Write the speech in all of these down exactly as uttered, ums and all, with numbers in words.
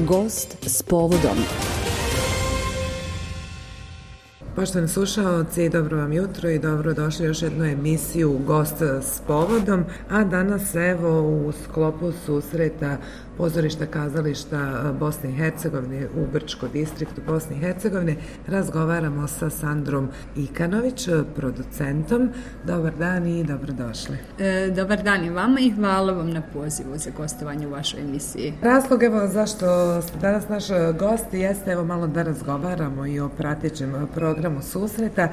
Gost s povodom. Poštovani slušaoci, dobro vam jutro i dobro došli još jednu emisiju Gost s povodom, a danas evo u sklopu susreta Pozorišta kazališta Bosne i Hercegovine u Brčko distriktu Bosne i Hercegovine razgovaramo sa Sandrom Ikanović, producentom. Dobar dan i dobrodošli. E, dobar dan i vama i hvala vam na pozivu za gostovanje u vašoj emisiji. Razlog evo zašto danas naš gost jeste evo malo da razgovaramo i o pratećem programu susreta,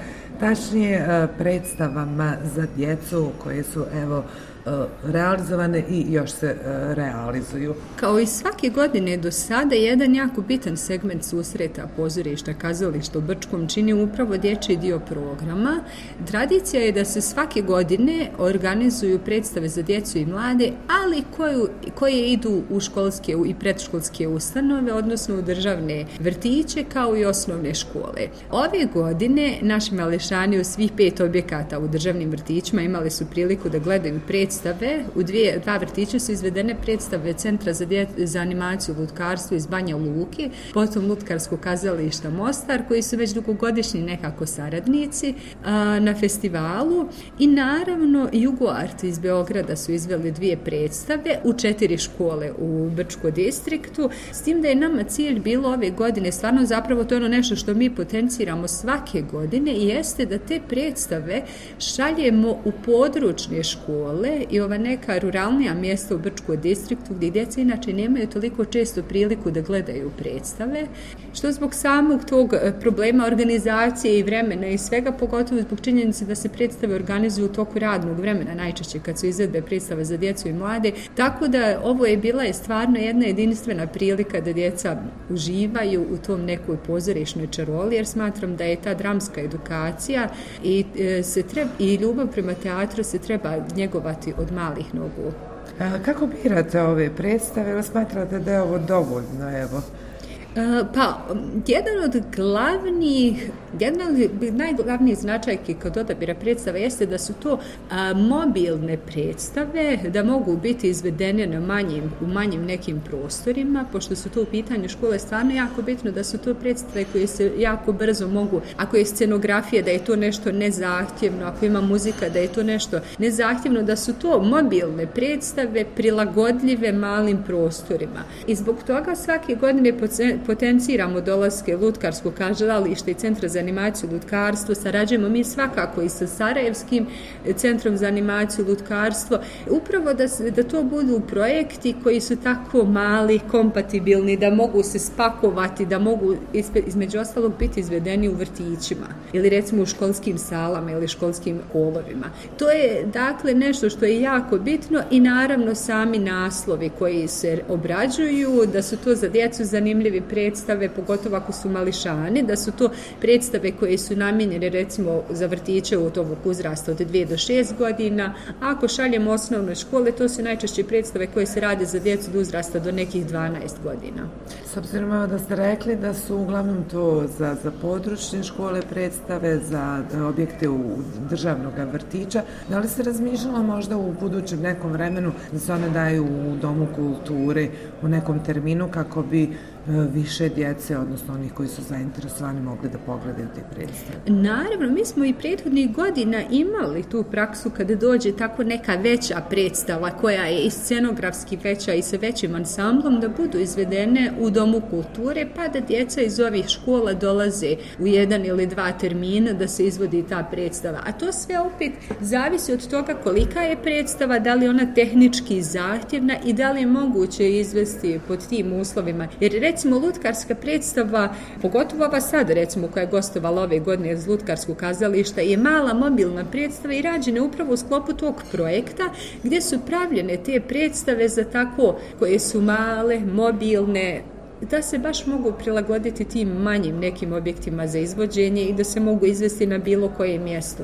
tačnije predstavama za djecu koje su evo realizovane i još se realizuju. Kao i svake godine do sada, jedan jako bitan segment susreta pozorišta kazališta u Brčkom čini upravo dječji dio programa. Tradicija je da se svake godine organizuju predstave za djecu i mlade, ali koju, koje idu u školske i predškolske ustanove, odnosno u državne vrtiće kao i osnovne škole. Ove godine naši mališani u svih pet objekata u državnim vrtićima imali su priliku da gledaju predstave. U dvije, dva vrtića su izvedene predstave Centra za, dje, za animaciju i lutkarstvo iz Banja Luke, potom Lutkarskog kazališta Mostar, koji su već dugogodišnji nekako saradnici a, na festivalu, i naravno Jugoart iz Beograda su izveli dvije predstave u četiri škole u Brčko distriktu, s tim da je nama cilj bilo ove godine, stvarno zapravo to je ono nešto što mi potenciramo svake godine, i jeste da te predstave šaljemo u područne škole i ova neka ruralnija mjesta u Brčkom distriktu gdje djeca inače nemaju toliko često priliku da gledaju predstave, što zbog samog tog problema organizacije i vremena i svega, pogotovo zbog činjenice da se predstave organizuju u toku radnog vremena, najčešće kad su izvedbe predstave za djecu i mlade, tako da ovo je bila je stvarno jedna jedinstvena prilika da djeca uživaju u tom nekoj pozorišnoj čaroli, jer smatram da je ta dramska edukacija i, e, se treba, i ljubav prema teatru se treba njegovati od malih nogu. A kako birate ove predstave? Evo, smatrate da je ovo dovoljno, evo? Pa, jedan od glavnih, jedna od najglavnijih značajki kod odabira predstava jeste da su to a, mobilne predstave, da mogu biti izvedene na manjim, u manjim nekim prostorima, pošto su to u pitanju škole, stvarno jako bitno da su to predstave koje se jako brzo mogu, ako je scenografija, da je to nešto nezahtjevno, ako ima muzika, da je to nešto nezahtjevno, da su to mobilne predstave prilagodljive malim prostorima. I zbog toga svake godine potenciramo dolaske Lutkarskog kazališta i Centra za animaciju i lutkarstvo, sarađujemo mi svakako i sa Sarajevskim centrom za animaciju i lutkarstvo, upravo da, da to budu projekti koji su tako mali, kompatibilni, da mogu se spakovati, da mogu između ostalog biti izvedeni u vrtićima ili recimo u školskim salama ili školskim holovima. To je dakle nešto što je jako bitno, i naravno sami naslovi koji se obrađuju, da su to za djecu zanimljivi predstave, pogotovo ako su mališani, da su to predstave koje su namijenjene recimo za vrtiće od ovog uzrasta od dvije do šest godina. A ako šaljemo osnovne škole, to su najčešće predstave koje se rade za djecu do uzrasta do nekih dvanaest godina. S obzirom da ste rekli da su uglavnom to za, za područne škole predstave, za objekte u državnog vrtića, da li se razmišljalo možda u budućem nekom vremenu da se one daju u Domu kulture u nekom terminu kako bi više djece, odnosno onih koji su zainteresovani, mogli da pogledaju te predstave? Naravno, mi smo i prethodnih godina imali tu praksu kada dođe tako neka veća predstava koja je i scenografski veća i sa većim ansamblom, da budu izvedene u Domu kulture, pa da djeca iz ovih škola dolaze u jedan ili dva termina da se izvodi ta predstava. A to sve opet zavisi od toga kolika je predstava, da li je ona tehnički zahtjevna i da li je moguće izvesti pod tim uslovima. Jer recimo lutkarska predstava, pogotovo ova sad recimo koja je gostovala ove godine iz Lutkarskog kazališta, je mala mobilna predstava i rađena upravo u sklopu tog projekta gdje su pravljene te predstave za tako koje su male, mobilne, da se baš mogu prilagoditi tim manjim nekim objektima za izvođenje i da se mogu izvesti na bilo koje mjesto.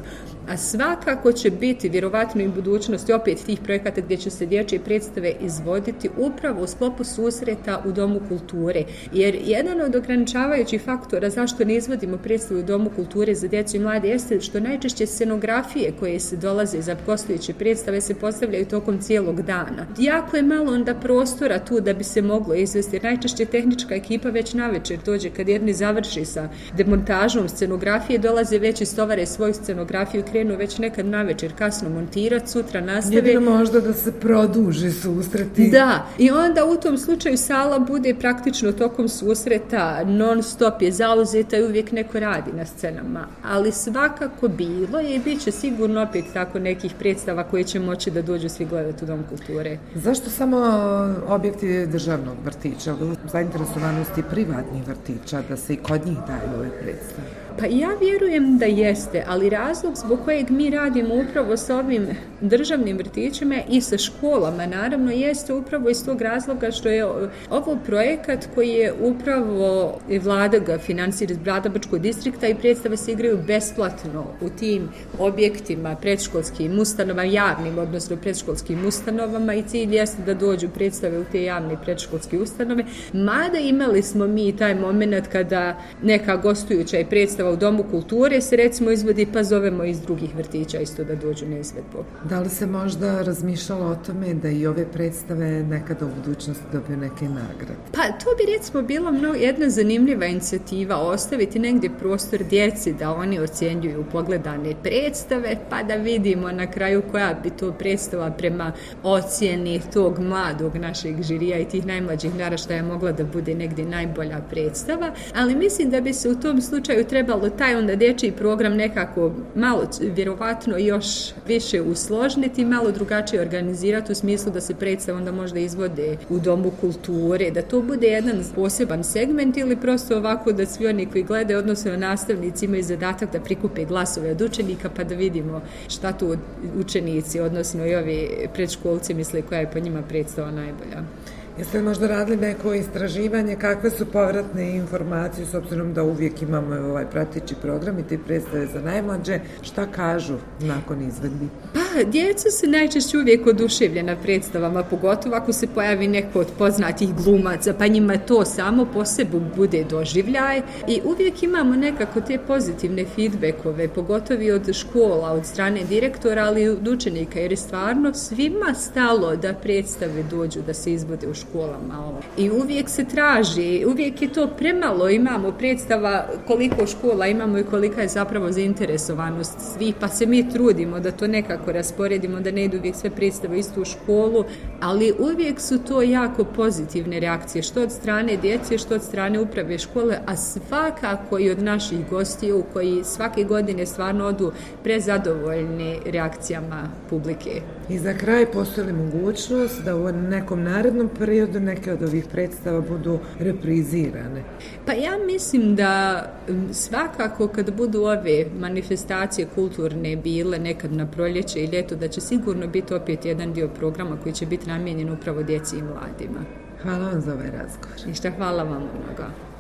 A svakako će biti vjerovatno i u budućnosti opet tih projekata gdje će se dječje predstave izvoditi upravo u sklopu susreta u Domu kulture. Jer jedan od ograničavajućih faktora zašto ne izvodimo predstavu u Domu kulture za djecu i mlade jeste što najčešće scenografije koje se dolaze za gostujuće predstave se postavljaju tokom cijelog dana. Jako je malo onda prostora tu da bi se moglo izvesti, jer najčešće tehnička ekipa već navečer dođe kad jedni završi sa demontažom scenografije, dolaze već i stovare svoju scenografiju i krenu već nekad navečer kasno montirati, sutra nastave. Jedino možda da se produži susreti. Da, i onda u tom slučaju sala bude praktično tokom susreta non stop je zauzeta i uvijek neko radi na scenama, ali svakako bilo je i bit će sigurno opet tako nekih predstava koje će moći da dođu svi gledati u Dom kulture. Zašto samo objekti državnog vrtića, zainteresovanosti privatnih vrtića, da se i kod njih daju ove predstave? Pa ja vjerujem da jeste, ali razlog zbog kojeg mi radimo upravo sa ovim državnim vrtićima i sa školama, naravno, jeste upravo iz tog razloga što je ovo projekat koji je upravo vlada ga financira iz Bradabačkog distrikta i predstave se igraju besplatno u tim objektima, predškolskim ustanovama, javnim, odnosno predškolskim ustanovama, i cilj jeste da dođu predstave u te javne predškolske ustanove. Mada imali smo mi taj moment kada neka gostujuća i predstava u Domu kulture se recimo izvodi, pa zovemo iz drugih vrtića isto da dođu na izvedbu. Da li se možda razmišljalo o tome da i ove predstave nekada u budućnosti dobiju neke nagrade? Pa to bi recimo bila mnogo, jedna zanimljiva inicijativa, ostaviti negdje prostor djeci da oni ocjenjuju pogledane predstave, pa da vidimo na kraju koja bi to predstava prema ocjeni tog mladog našeg žirija i tih najmlađih naraštaja mogla da bude negdje najbolja predstava, ali mislim da bi se u tom slučaju trebalo taj onda dječji program nekako malo vjerovatno još više usložniti, malo drugačije organizirati u smislu da se predstave onda možda izvode u Domu kulture, da to bude jedan poseban segment ili prosto ovako da svi oni koji gledaju, odnosno nastavnici, imaju zadatak da prikupe glasove od učenika pa da vidimo šta tu učenici, odnosno i ovi predškolci misle koja je po njima predstava najbolja. Jeste li možda radili neko istraživanje, kakve su povratne informacije s obzirom da uvijek imamo ovaj prateći program i te predstave za najmlađe, šta kažu nakon izvedbi? Pa, djeca se najčešće uvijek oduševljena predstavama, pogotovo ako se pojavi neko od poznatih glumaca, pa njima to samo po sebi bude doživljaj i uvijek imamo nekako te pozitivne feedbackove, pogotovo od škola, od strane direktora, ali i od učenika, jer je stvarno svima stalo da predstave dođu, da se izvode u školama. I uvijek se traži, uvijek je to premalo, imamo predstava koliko škola imamo i kolika je zapravo zainteresovanost svih, pa se mi trudimo da to nekako rasporedimo, da ne idu uvijek sve predstave istu u školu, ali uvijek su to jako pozitivne reakcije, što od strane djece, što od strane uprave škole, a svakako i od naših gostiju koji svake godine stvarno odu prezadovoljni reakcijama publike. I za kraj, postoji li mogućnost da u nekom narednom periodu neke od ovih predstava budu reprizirane? Pa ja mislim da svakako kad budu ove manifestacije kulturne bile nekad na proljeće i ljeto, da će sigurno biti opet jedan dio programa koji će biti namijenjen upravo djeci i mladima. Hvala vam za ovaj razgovor. Ništa, hvala vam mnogo.